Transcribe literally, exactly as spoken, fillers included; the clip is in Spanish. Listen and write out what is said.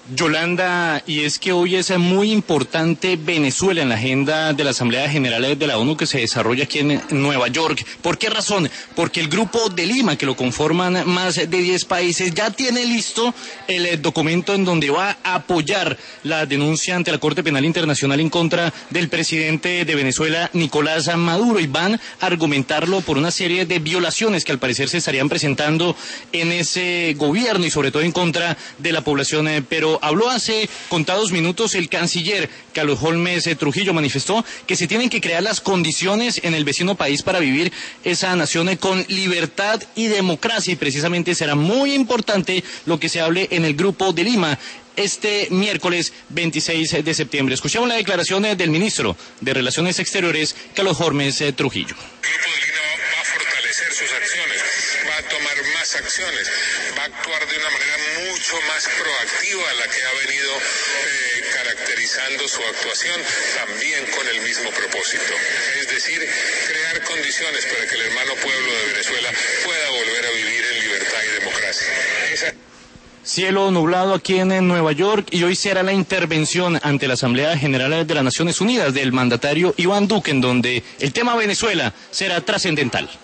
Yolanda, y es que hoy es muy importante Venezuela en la agenda de la Asamblea General de la ONU que se desarrolla aquí en Nueva York. ¿Por qué razón? Porque el Grupo de Lima, que lo conforman más de diez países, ya tiene listo el documento en donde va a apoyar la denuncia ante la Corte Penal Internacional en contra del presidente de Venezuela, Nicolás Maduro, y van a argumentarlo por una serie de violaciones que al parecer se estarían presentando en ese gobierno y sobre todo en contra de la población eh, pero habló hace contados minutos el canciller Carlos Holmes eh, Trujillo, manifestó que se tienen que crear las condiciones en el vecino país para vivir esa nación eh, con libertad y democracia, y precisamente será muy importante lo que se hable en el Grupo de Lima este miércoles veintiséis de septiembre. Escuchamos la declaración eh, del ministro de Relaciones Exteriores, Carlos Holmes eh, Trujillo. Sus acciones, va a tomar más acciones, va a actuar de una manera mucho más proactiva a la que ha venido eh, caracterizando su actuación, también con el mismo propósito, es decir, crear condiciones para que el hermano pueblo de Venezuela pueda volver a vivir en libertad y democracia. Esa... Cielo nublado aquí en Nueva York, y hoy será la intervención ante la Asamblea General de las Naciones Unidas del mandatario Iván Duque, en donde el tema Venezuela será trascendental.